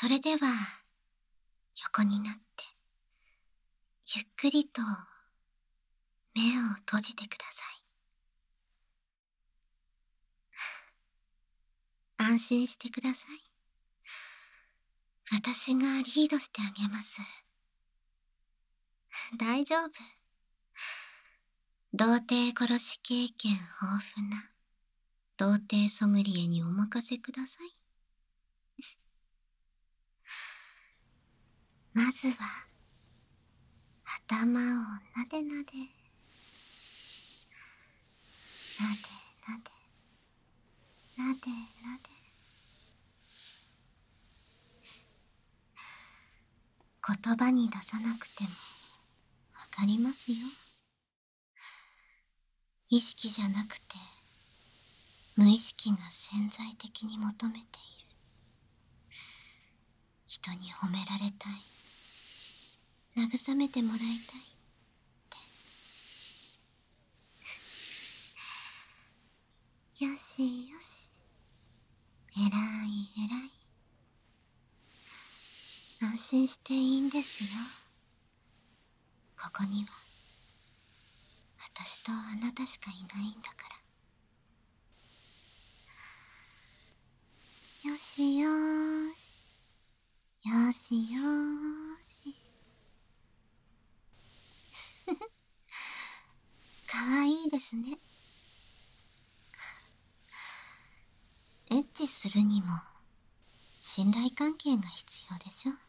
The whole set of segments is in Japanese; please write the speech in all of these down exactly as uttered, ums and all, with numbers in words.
それでは、横になって、ゆっくりと目を閉じてください。安心してください。私がリードしてあげます。大丈夫。童貞殺し経験豊富な童貞ソムリエにお任せください。まずは、頭をなでなで、なでなで、なでなで。言葉に出さなくてもわかりますよ。意識じゃなくて、無意識が潜在的に求めている。人に褒められたい。慰めてもらいたいって。よしよし。えらいえらい。安心していいんですよ。ここには、私とあなたしかいないんだから。よしよーし。よしよーし。かわいいですね。エッチするにも、信頼関係が必要でしょ。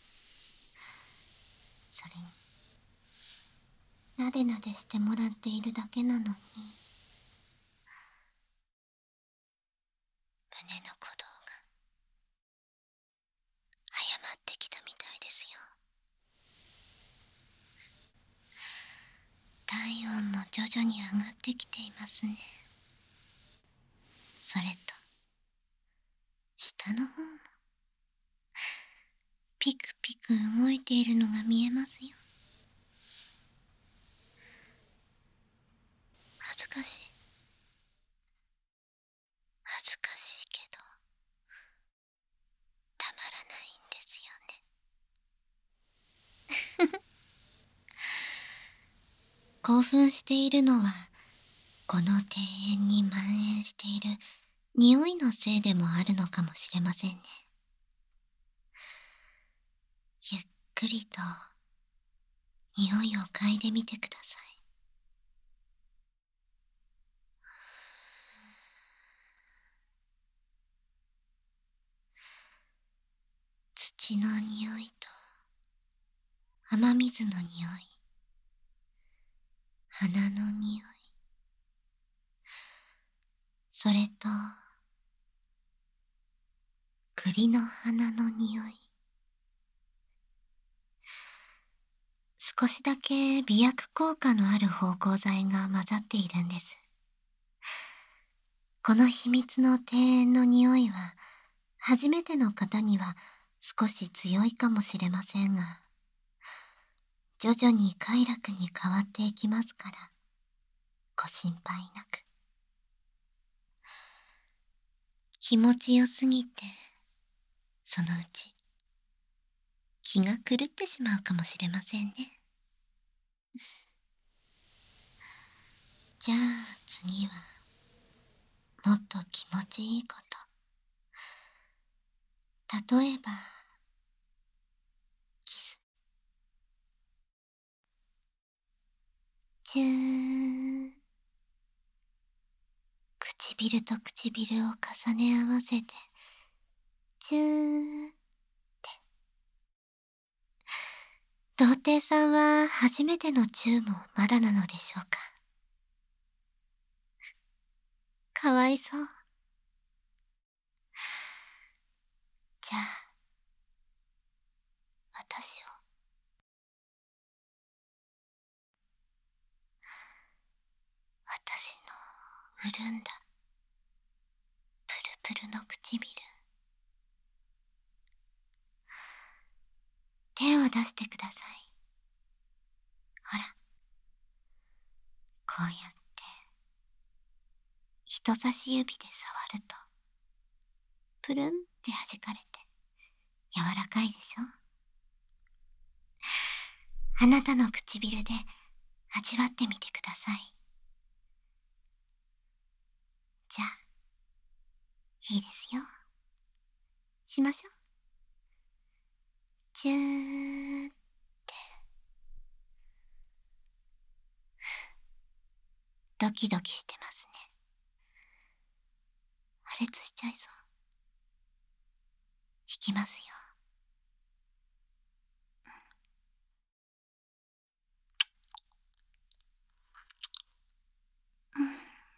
それに、なでなでしてもらっているだけなのに、胸の鼓動が、早まってきたみたいですよ。体温も徐々に上がってきていますね。それと、下の方も、ピクピク動いているのが見えますよ。恥ずかしい。恥ずかしいけど、たまらないんですよね。興奮しているのは、この庭園に蔓延している匂いのせいでもあるのかもしれませんね。ゆっくりと匂いを嗅いでみてください。土の匂いと雨水の匂い、花の匂い、それと栗の花の匂い。少しだけ美薬効果のある芳香剤が混ざっているんです。この秘密の庭園の匂いは、初めての方には少し強いかもしれませんが、徐々に快楽に変わっていきますから、ご心配なく。気持ちよすぎて、そのうち、気が狂ってしまうかもしれませんね。じゃあ次は、もっと気持ちいいこと。例えば、キス。チュー。唇と唇を重ね合わせて、チューって。童貞さんは初めてのチューもまだなのでしょうか。かわいそう。じゃあ、私を。私の潤んだ、プルプルの唇。手を出してください。ほら。こうやって、人差し指で触ると、プルンって弾かれて、柔柔らかいでしょ。あなたの唇で味わってみてください。じゃあ、いいですよ。しましょう。チューって。ドキドキしてますね。破裂しちゃいそう。いきますよ。うん。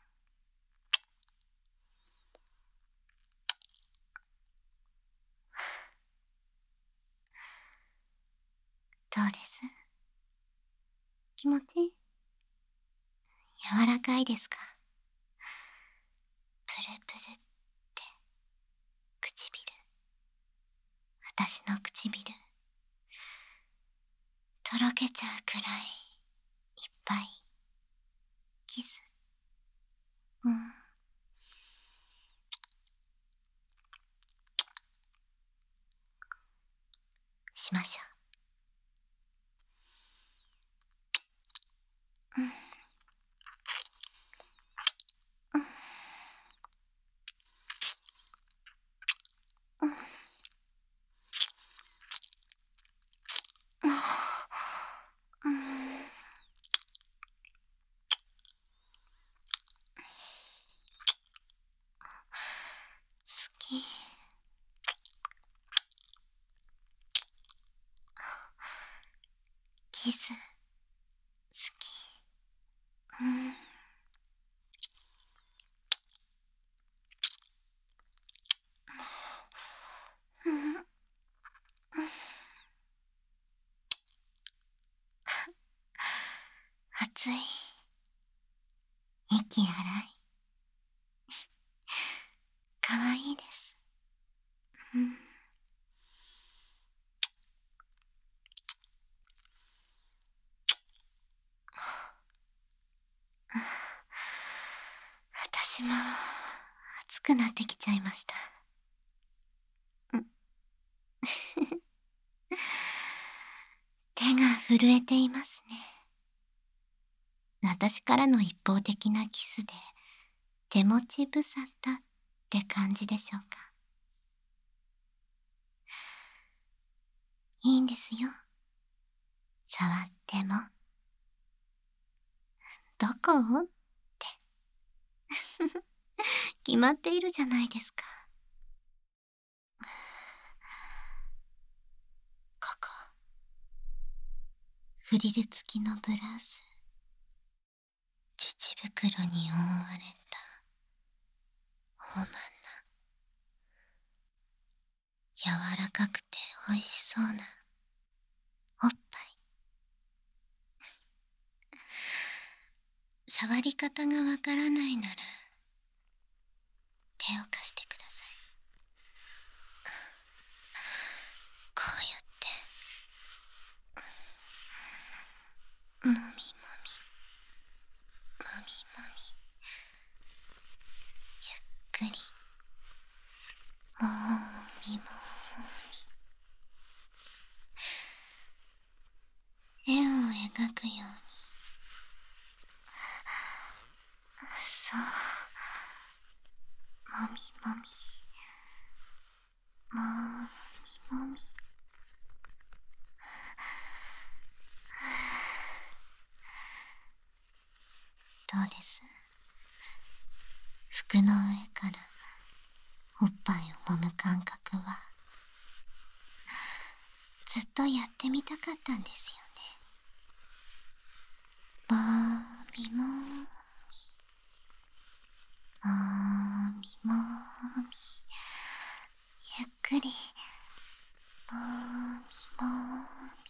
どうです？気持ちいい？柔らかいですか？プルプルって唇、私の唇、とろけちゃうくらいいっぱいキス。うん。しましょう。うん。うん。うん。うん。好き。キス好き。うん。うん。熱い。息荒い。かわいいです。うん。私も熱くなってきちゃいました。うん。手が震えていますね。私からの一方的なキスで手持ち無沙汰って感じでしょうか。いいんですよ。触っても。どこって。決まっているじゃないですか。ここ。フリル付きのブラウス。乳袋に覆われた大まな、柔らかくて美味しそうなおっぱい。触り方がわからないなら手を貸してください。こうやってもみもみもみもみ、ゆっくりもみもみ、円を描くように。そう、もみもみもみもみ。どうです？服の上からおっぱいを揉む感覚はずっとやってみたかったんですよね。もみもみもみもみ、ゆっくりもみもみ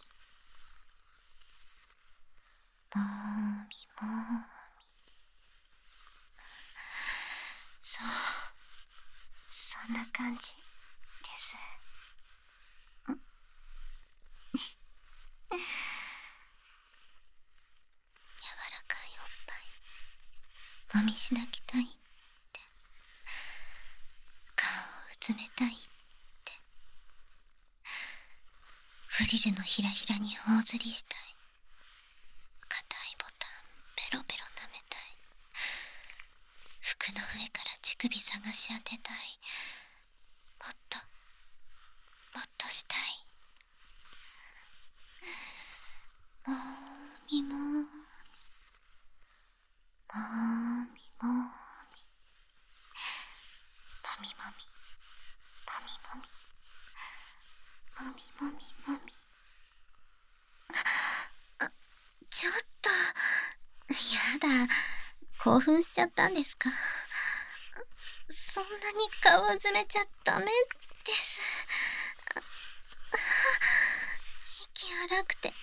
もみもみ。そう、そんな感じです。柔らかいおっぱいもみしなきたいって、顔をうつめたいって、 フリルのひらひらに頬ずりしたい。硬いボタンペロペロ舐めたい。服の上から乳首探し当てたい。もっともっとしたい。もーみもーみもーみもーみもみもみもみもみもみもみもみ。ちょっとやだ、興奮しちゃったんですか？そんなに顔をうずめちゃダメです。息荒くて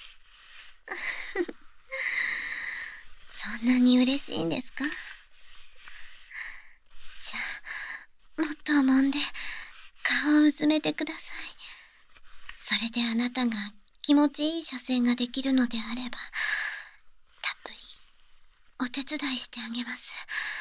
そんなに嬉しいんですか？じゃあもっと揉んで顔をうずめてください。それであなたが気持ちいい射精ができるのであれば、たっぷりお手伝いしてあげます。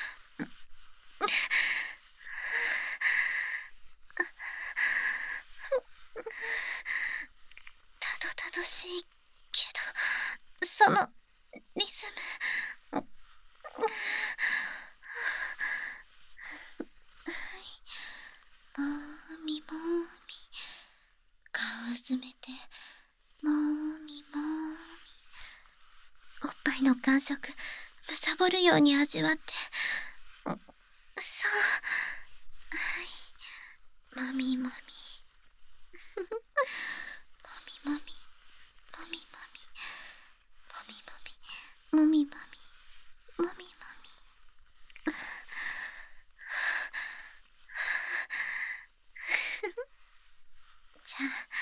たどたどしいけど、そのリズム。はい、もーみもーみ、顔をうずめてもーみもーみ、おっぱいの感触むさぼるように味わって。そう、はい、もみもみもみもみもみもみもみもみもみもみもみもみ。じゃあ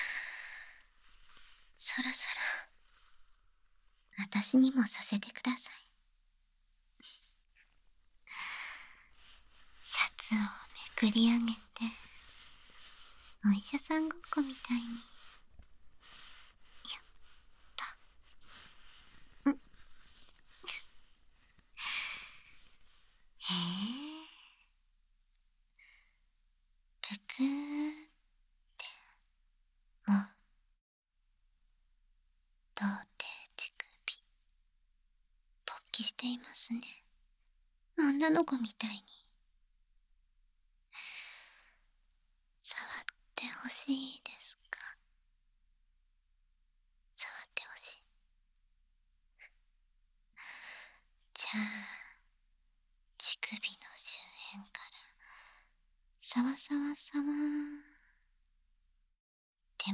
そろそろ私にもさせてください。シャツをめくり上げて、お医者さんごっこみたいに。やったん。へえ、ぷくーってもう童貞乳首勃起していますね。女の子みたいに触ってほしいですか？触ってほしい。じゃあ乳首の周辺からさわさわさわー。でも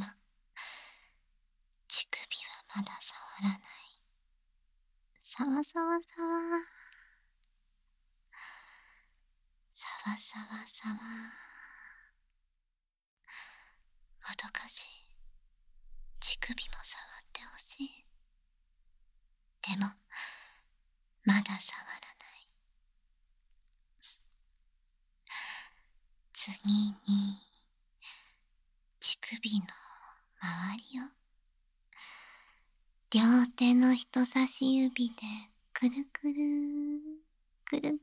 乳首はまだ触らない。さわさわさわー、さわさわさわー。おどかしい。乳首も触ってほしい。でもまだ触らない。次に乳首の周りを両手の人差し指でくるくるくるくる。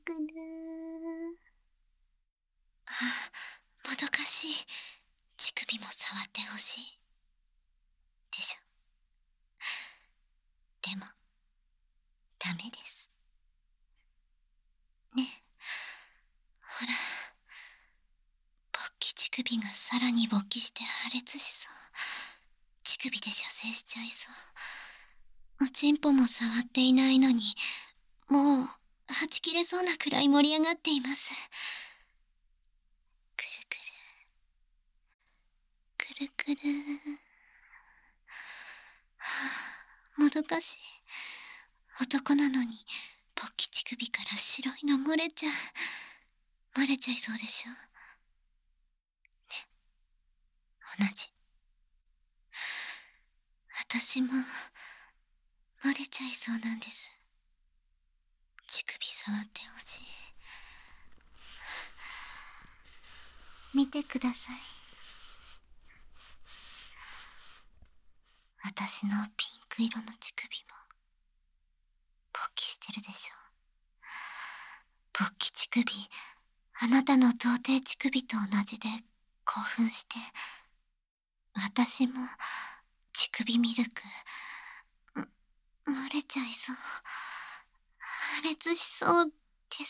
ああ、もどかしい。乳首も触ってほしいでしょ。でもダメです。ねえ、ほら、勃起乳首がさらに勃起して破裂しそう。乳首で射精しちゃいそう。おちんぽも触っていないのに、もうはち切れそうなくらい盛り上がっています。くるくるくるくる。はあ、もどかしい。男なのに勃起乳首から白いの漏れちゃう。漏れちゃいそうでしょ。ね、同じ。私も漏れちゃいそうなんです。乳首触ってほしい。見てください。私のピンク色の乳首も勃起してるでしょ。勃起乳首、あなたの童貞乳首と同じで興奮して、私も乳首ミルク、ん漏れちゃいそう。破裂しそうです。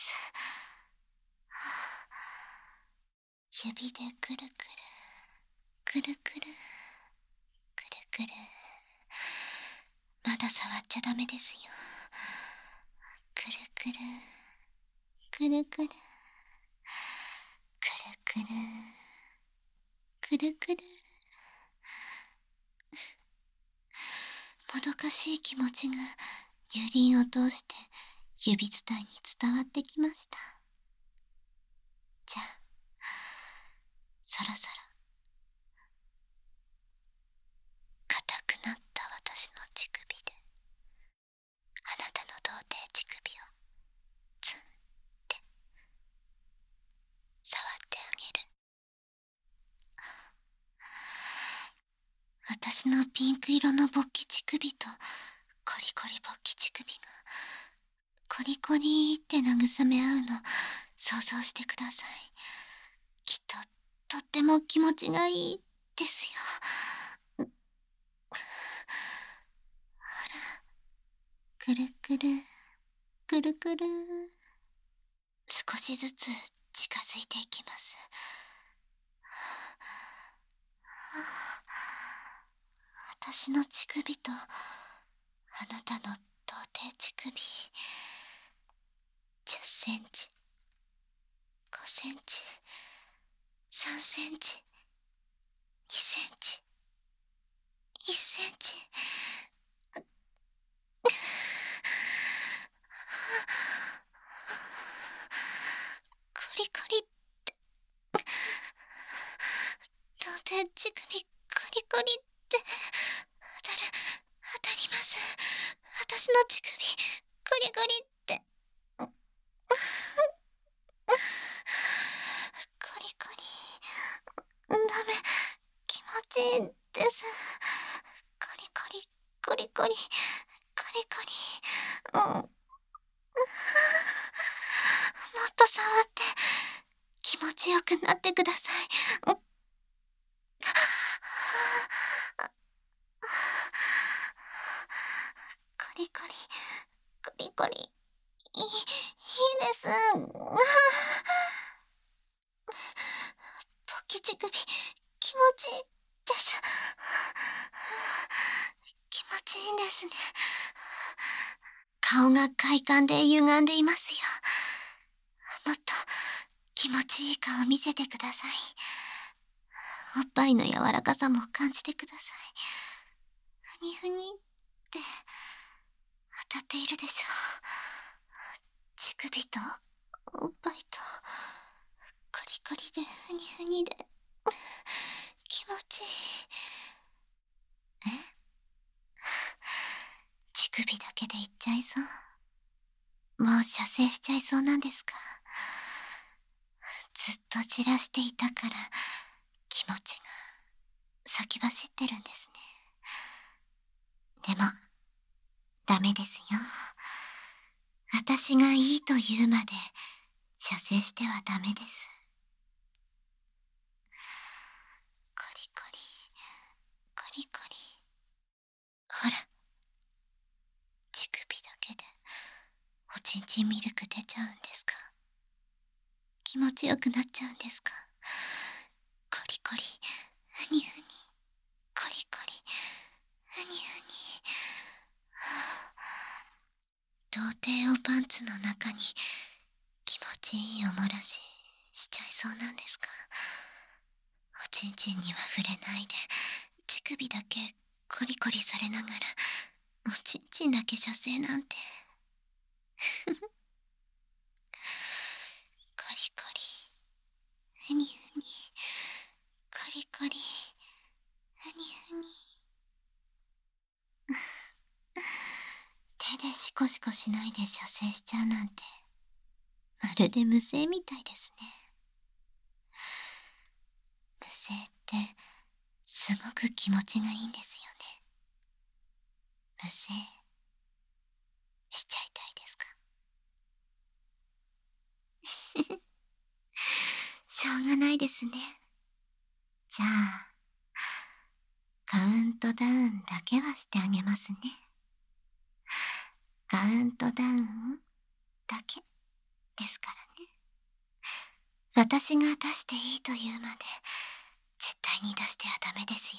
指でくるくる、くるくる、くるくる。まだ触っちゃダメですよ。くるくる、くるくる、くるくる、くるくる。もどかしい気持ちが乳輪を通して指伝いに伝わってきました。じゃあ、そろそろ硬くなった私の乳首であなたの童貞乳首をツンって触ってあげる。私のピンク色の勃起乳首とコリコリ勃起乳首がコリコリって慰め合うの想像してください。きっととっても気持ちがいいですよ。ほら、くるくる、くるくる。少しずつ近づいていきます。私の乳首とあなたの童貞乳首、じゅっセンチ、ごセンチ、さんセンチ、にセンチ、いっセンチ。コリコリって、童貞乳首コリコリって当たる、当たります。私の乳首コリコリって。コリコリ、ダメ、気持ちいいです。コリコリ、コリコリ、コリコリ。うん、もっと触って気持ちよくなってください。うん、コリコリ、コリコリ、いい、いいです。勃起乳首、気持ちいいです。気持ちいいんですね。顔が快感で歪んでいますよ。もっと気持ちいい顔見せてください。おっぱいの柔らかさも感じてください。ふにふにって当たっているでしょう。乳首とおっぱいとコリコリでふにふにで気持ちいい。え？乳首だけでいっちゃいそう？もう射精しちゃいそうなんですか？ずっとじらしていたから気持ちが先走ってるんですね。でもダメですよ。私がいいと言うまで射精してはダメです。コリコリ、コリコリ。ほら、乳首だけでおちんちんミルク出ちゃうんですか？気持ちよくなっちゃうんですか？コリコリ、ふにふに、コリコリ、ふにふに。童貞をパンツの中に気持ちいいおもらししちゃいそうなんですか？おちんちんには触れないで乳首だけコリコリされながらおちんちんだけ射精なんて。コリコリ、ふにふに、コリコリ、ふにふに。手でシコシコしないで射精しちゃうなんてまるで無精みたいですね。無精ってすごく気持ちがいいんですよね。無精しちゃいたいですか？しょうがないですね。じゃあカウンントダウンだけはしてあげますね。カウントダウンだけですからね。私が出していいというまで絶対に出してはダメですよ。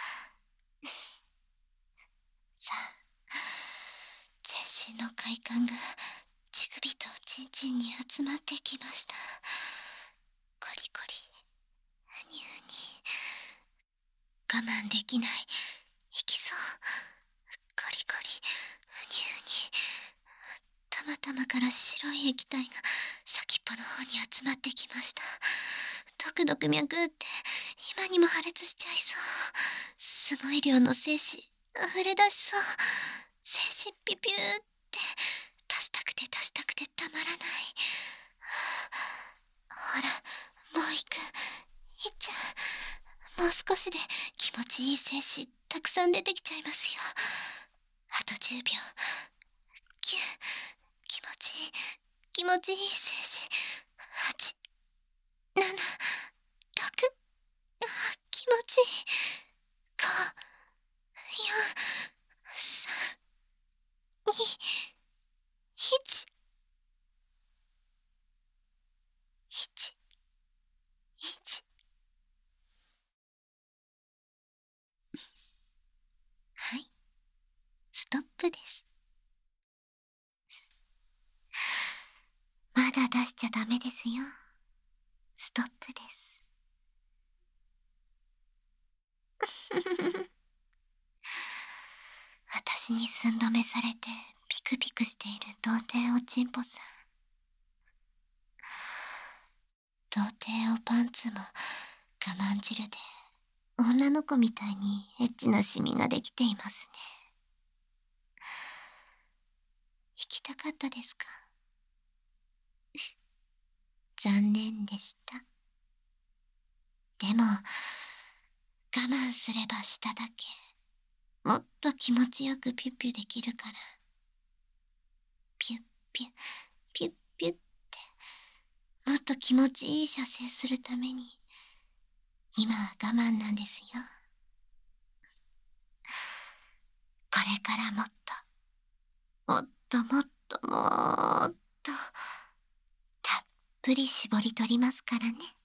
さあ、全身の快感が乳首とおちんちんに集まってきました。コリコリ、ふにゅふに、我慢できない、いきそう、コリコリ、ふにゅふに、たまたまから白い液体が先っぽの方に集まってきました。ドクドク脈って今にも破裂しちゃいそう。すごい量の精子溢れ出しそう。精子ピピューって出したくて出したくてたまらない。ほら、もう行く。いっちゃん、もう少しで気持ちいい精子たくさん出てきちゃいますよ。あとじゅうびょう。きゅう、気持ちいい気持ちいい精子。はち、なな、ろく、あ、気持ちいい。ご、よん、さん、に、いち、いち、いち。はい、ストップです。まだ出しちゃダメですよ。ストップです。私に寸止めされてピクピクしている童貞おちんぽさん。童貞おパンツも我慢汁で女の子みたいにエッチなシミができていますね。行きたかったですか？残念でした。でも我慢すればしただけもっと気持ちよくピュッピュできるから。ピュッピュッピュッピュッってもっと気持ちいい射精するために今は我慢なんですよ。これからもっともっともっともっとたっぷり絞り取りますからね。